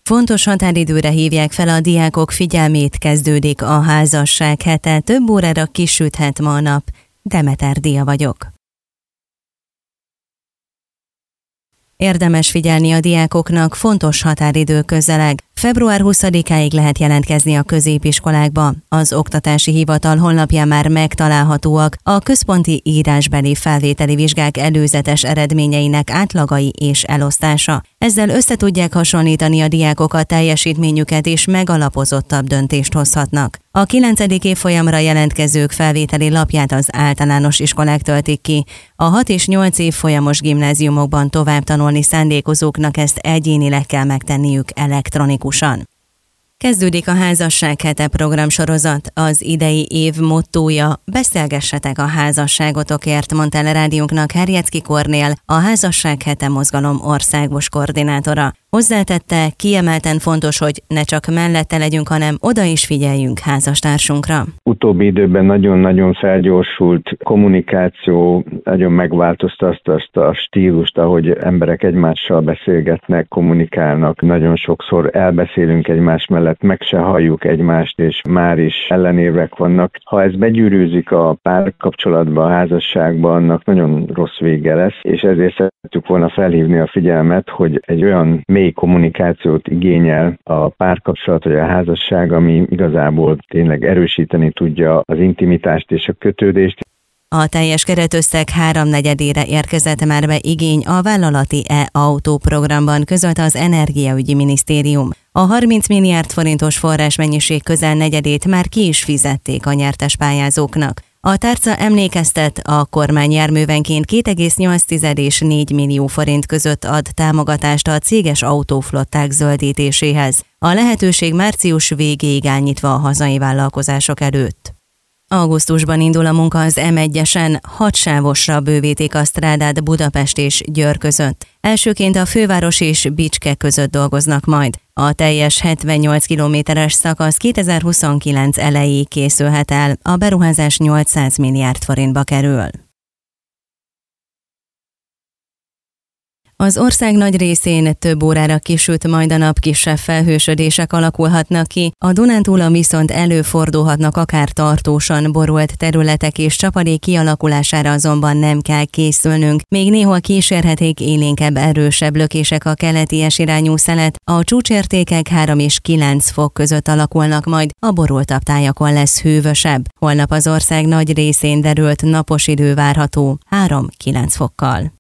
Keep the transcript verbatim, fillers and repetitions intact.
Fontos határidőre hívják fel a diákok figyelmét, kezdődik a házasság hete, több órára kisüthet ma a nap. Demeter Dia vagyok. Érdemes figyelni a diákoknak, fontos határidő közeleg. február huszadikáig lehet jelentkezni a középiskolákba. Az Oktatási Hivatal honlapján már megtalálhatóak a központi írásbeli felvételi vizsgák előzetes eredményeinek átlagai és elosztása. Ezzel összetudják hasonlítani a diákok a teljesítményüket, és megalapozottabb döntést hozhatnak. A kilencedik évfolyamra jelentkezők felvételi lapját az általános iskolák töltik ki. A hat és nyolc évfolyamos gimnáziumokban tovább tanulni szándékozóknak ezt egyénileg kell megtenniük elektronikusan. Kezdődik a Házasság hete programsorozat. Az idei év mottója beszélgessetek a házasságotokért, mondta el a rádiónknak Herjecki Kornél, a Házasság hete mozgalom országos koordinátora. Hozzátette, kiemelten fontos, hogy ne csak mellette legyünk, hanem oda is figyeljünk házastársunkra. Utóbbi időben nagyon-nagyon felgyorsult kommunikáció, nagyon megváltoztatta azt a stílust, ahogy emberek egymással beszélgetnek, kommunikálnak. Nagyon sokszor elbeszélünk egymás mellett, meg se halljuk egymást, és már is ellenérvek vannak. Ha ez begyűrűzik a párkapcsolatba, a házasságba, annak nagyon rossz vége lesz, és ezért szerettük volna felhívni a figyelmet, hogy egy olyan mély kommunikációt igényel a párkapcsolat vagy a házasság, ami igazából tényleg erősíteni tudja az intimitást és a kötődést. A teljes keretösszeg háromnegyedére érkezett már be igény a vállalati e-autó programban, közölte az Energiaügyi Minisztérium. A harminc milliárd forintos forrásmennyiség közel negyedét már ki is fizették a nyertes pályázóknak. A tárca emlékeztet, a kormány járművenként két egész nyolc és négy millió forint között ad támogatást a céges autóflották zöldítéséhez. A lehetőség március végéig áll nyitva a hazai vállalkozások előtt. Augusztusban indul a munka az em egyesen, hat sávosra bővítik a strádát Budapest és Győr között. Elsőként a főváros és Bicske között dolgoznak majd. A teljes hetvennyolc kilométeres szakasz kétezer-huszonkilenc elejéig készülhet el, a beruházás nyolcszáz milliárd forintba kerül. Az ország nagy részén több órára kisüt majd a nap, kisebb felhősödések alakulhatnak ki, a Dunántúlon viszont előfordulhatnak akár tartósan borult területek, és csapadék kialakulására azonban nem kell készülnünk. Még néhol kísérhetik élénkebb, erősebb lökések a keleti irányú szelet, a csúcsértékek három és kilenc fok között alakulnak majd, a borultabb tájakon lesz hűvösebb. Holnap az ország nagy részén derült napos idő várható három-kilenc fokkal.